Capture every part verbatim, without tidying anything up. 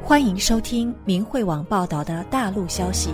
欢迎收听明慧网报道的大陆消息。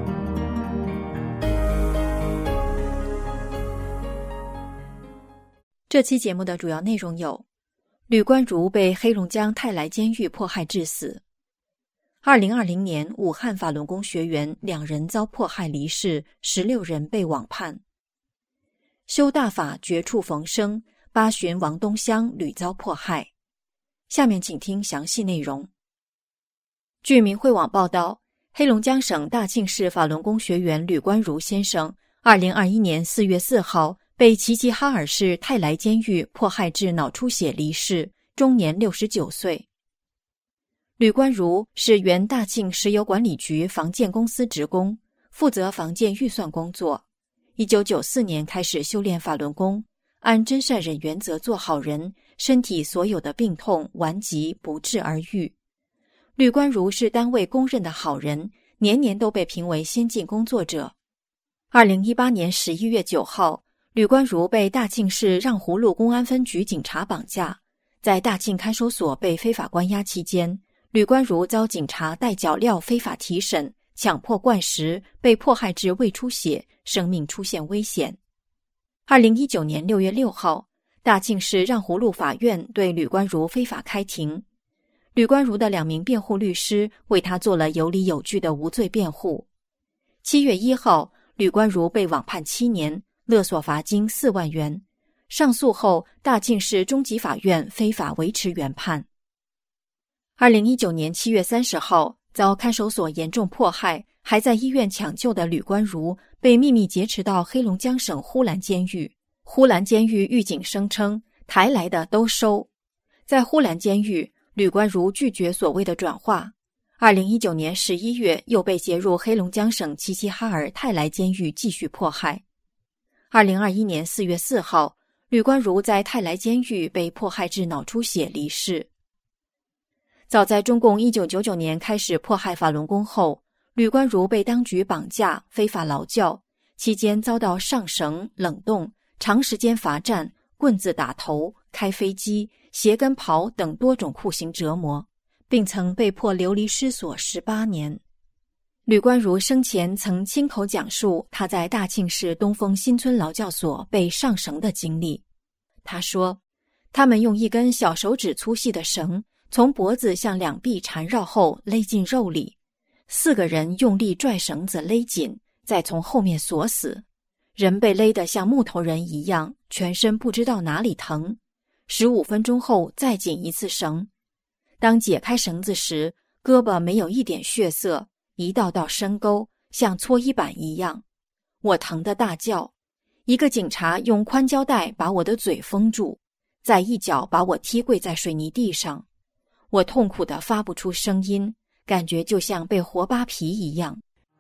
这期节目的主要内容有：吕观如被黑龙江泰来监狱迫害致死；二零二零年武汉法轮功学员两人遭迫害离世，十六人被网判；修大法绝处逢生，八旬王东乡屡遭迫害。下面请听详细内容。据明慧网报道，黑龙江省大庆市法轮功学员吕观如先生二零二一年四月四号被齐齐哈尔市泰来监狱迫害致脑出血离世，终年六十九岁。吕观如是原大庆石油管理局房建公司职工，负责房建预算工作。一九九四年开始修炼法轮功，按真善忍原则做好人，身体所有的病痛顽疾不治而愈。吕观如是单位公认的好人，年年都被评为先进工作者。二零一八年十一月九号，吕观如被大庆市让湖路公安分局警察绑架，在大庆看守所被非法关押期间，吕观如遭警察带脚镣非法提审，强迫灌食，被迫害致胃出血，生命出现危险。二零一九年六月六号，大庆市让湖路法院对吕观如非法开庭。吕观如的两名辩护律师为他做了有理有据的无罪辩护。七月一号，吕观如被网判七年，勒索罚金四万元。上诉后，大庆市中级法院非法维持原判。二零一九年七月三十号，遭看守所严重迫害，还在医院抢救的吕观如被秘密劫持到黑龙江省呼兰监狱。呼兰监狱狱警声称，台来的都收。在呼兰监狱，吕观如拒绝所谓的转化。二零一九年十一月，又被劫入黑龙江省齐齐哈尔泰来监狱继续迫害。二零二一年四月四号，吕观如在泰来监狱被迫害致脑出血离世。早在中共一九九九年开始迫害法轮功后，吕观如被当局绑架、非法劳教，期间遭到上绳、冷冻、长时间罚站、棍子打头、开飞机、鞋跟刨等多种酷刑折磨，并曾被迫流离失所十八年。吕观如生前曾亲口讲述他在大庆市东风新村劳教所被上绳的经历。他说，他们用一根小手指粗细的绳从脖子向两臂缠绕后勒进肉里，四个人用力拽绳子勒紧，再从后面锁死。人被勒得像木头人一样，全身不知道哪里疼。十五分钟后再紧一次绳。当解开绳子时，胳膊没有一点血色，一道道深沟，像搓衣板一样。我疼得大叫。一个警察用宽胶带把我的嘴封住，再一脚把我踢跪在水泥地上。我痛苦得发不出声音，感觉就像被活扒皮一样。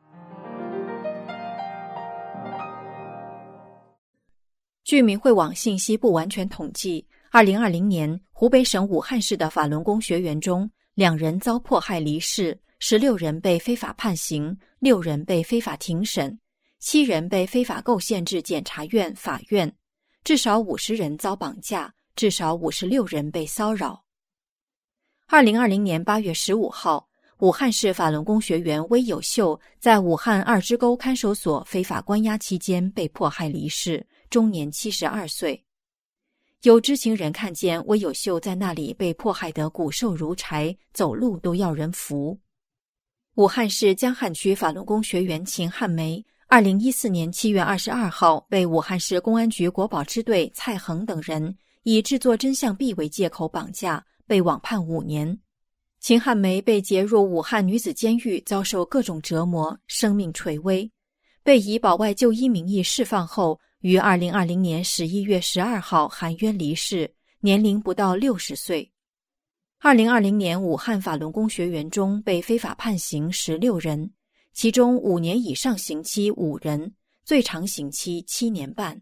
据明慧网信息不完全统计，二零二零年湖北省武汉市的法轮功学员中，两人遭迫害离世，十六人被非法判刑，六人被非法庭审，七人被非法构陷至检察院、法院，至少五十人遭绑架，至少五十六人被骚扰。二零二零年八月十五号，武汉市法轮功学员威有秀在武汉二支沟看守所非法关押期间被迫害离世，终年七十二岁。有知情人看见威有秀在那里被迫害得骨瘦如柴，走路都要人扶。武汉市江汉区法轮功学员秦汉梅二零一四年七月二十二号被武汉市公安局国保支队蔡恒等人以制作真相币为借口绑架，被网判五年。秦汉梅被劫入武汉女子监狱，遭受各种折磨，生命垂危，被以保外就医名义释放后，于二零二零年十一月十二号含冤离世，年龄不到六十岁。二零二零年武汉法轮功学员中被非法判刑十六人，其中五年以上刑期五人，最长刑期七年半。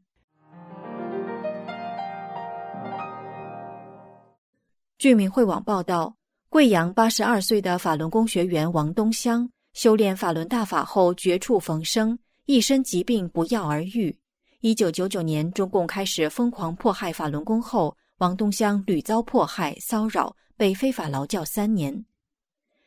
据明慧网报道，贵阳八十二岁的法轮功学员王东乡修炼法轮大法后绝处逢生，一身疾病不药而愈。一九九九年中共开始疯狂迫害法轮功后，王东乡屡遭迫害、骚扰，被非法劳教三年。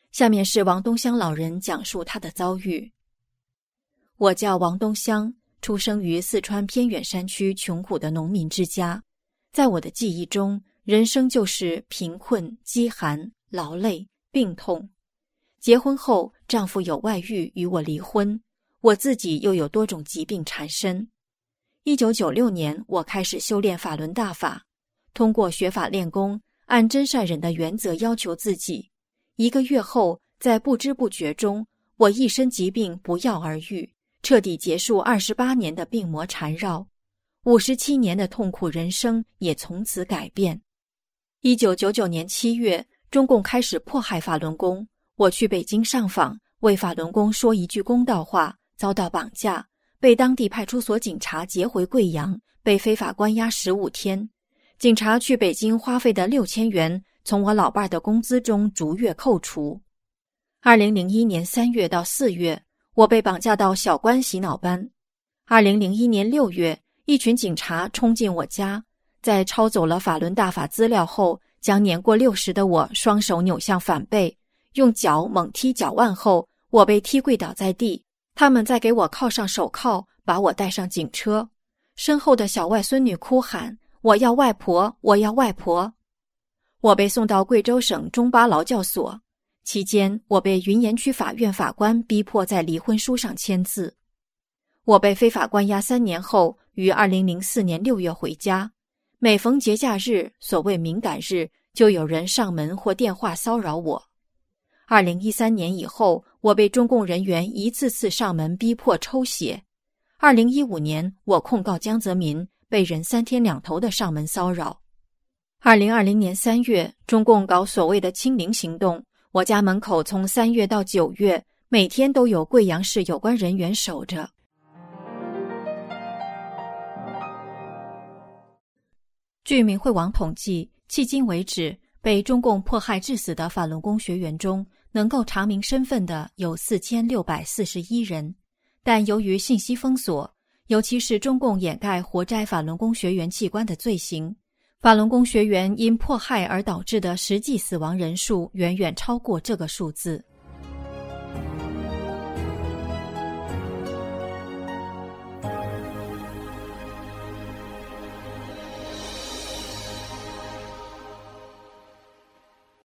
下面是王东乡老人讲述他的遭遇。我叫王东乡，出生于四川偏远山区穷苦的农民之家。在我的记忆中，人生就是贫困、饥寒、劳累、病痛。结婚后，丈夫有外遇，与我离婚，我自己又有多种疾病缠身。一九九六年，我开始修炼法轮大法，通过学法练功，按真善忍的原则要求自己。一个月后，在不知不觉中，我一身疾病不药而愈，彻底结束二十八年的病魔缠绕，五十七年的痛苦人生也从此改变。一九九九年七月，中共开始迫害法轮功，我去北京上访，为法轮功说一句公道话，遭到绑架，被当地派出所警察劫回贵阳，被非法关押十五天。警察去北京花费的六千元，从我老伴的工资中逐月扣除。二零零一年三月到四月，我被绑架到小关洗脑班。二零零一年六月，一群警察冲进我家，在抄走了法轮大法资料后，将年过六十的我双手扭向反背，用脚猛踢脚腕后，我被踢跪倒在地。他们再给我铐上手铐，把我带上警车。身后的小外孙女哭喊：我要外婆，我要外婆。我被送到贵州省中巴劳教所，期间我被云岩区法院法官逼迫在离婚书上签字。我被非法关押三年后，于二零零四年六月回家。每逢节假日，所谓敏感日，就有人上门或电话骚扰我。二零一三年以后，我被中共人员一次次上门逼迫抽血。二零一五年，我控告江泽民被人三天两头的上门骚扰。二零二零年三月，中共搞所谓的清零行动，我家门口从三月到九月，每天都有贵阳市有关人员守着。据明慧网统计，迄今为止，被中共迫害致死的法轮功学员中，能够查明身份的有四千六百四十一人，但由于信息封锁，尤其是中共掩盖活摘法轮功学员器官的罪行，法轮功学员因迫害而导致的实际死亡人数远远超过这个数字。